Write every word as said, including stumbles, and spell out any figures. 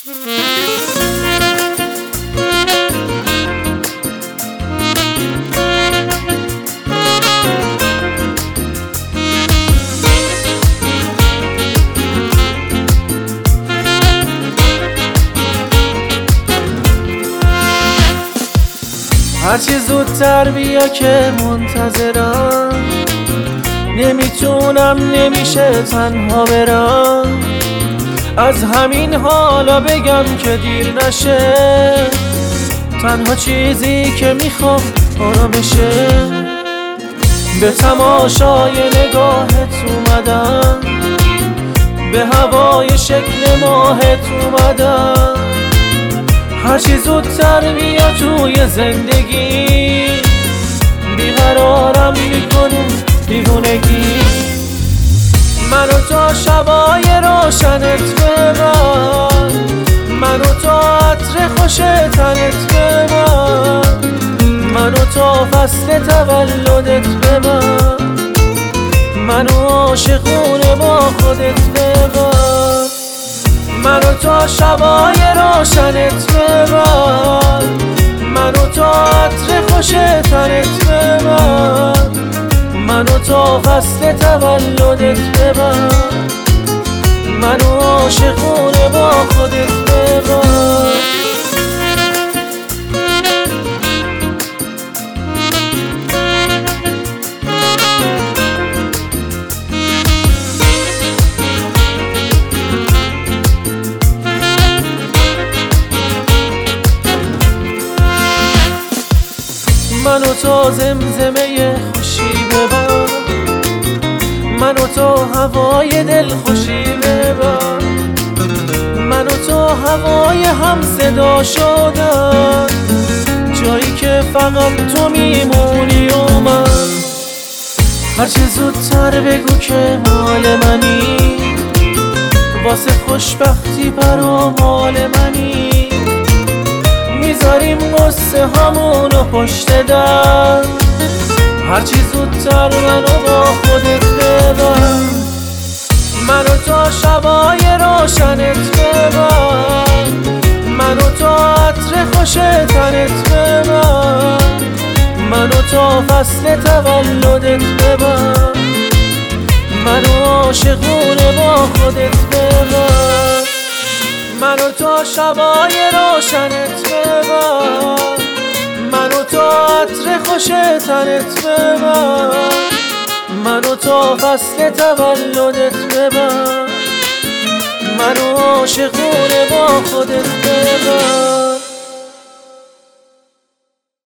هرچی زودتر بیا که منتظرم، نمیتونم نمیشه تنها برم. از همین حالا بگم که دیر نشه، تنها چیزی که میخوام آرامشه. به تماشای نگاهت اومدم، به هوای شکل ماهت اومدم. هرچی زودتر بیا توی زندگی، بیقرارم میکنه دیوونگی. منو تا شبای روشنت ببر، منو تا عطر خوش تنت ببر، منو تا فصل تولدت ببر، منو عاشقونه با خودت ببر. منو تا شبای روشنت ببر، منو تا عطر خوش تنت ببر، منو تا فصل تولدت ببر، منو عاشقونه با خودت ببر. منو تا زمزمه خوشی ببر، منو تا هوای دل خوشی ببر، منو تا هوای هم صدا شدن، جایی که فقط تو میمونی و من. هرچی زودتر بگو که مال منی، واسه خوشبختی برام مال منی. میذاریم قصه همونو پشت در، هرچی زودتر منو با خودت ببر. منو تا شبای روشنت ببر، منو تا عطر خوش تنت ببر، منو تا فصل تولدت ببر، منو عاشقونه با خودت ببر. منو تا شبای روشنت ببر، منو تا عطر خوش تنت ببر، منو تا فصل تولدت ببر، منو عاشقونه با خودت ببر.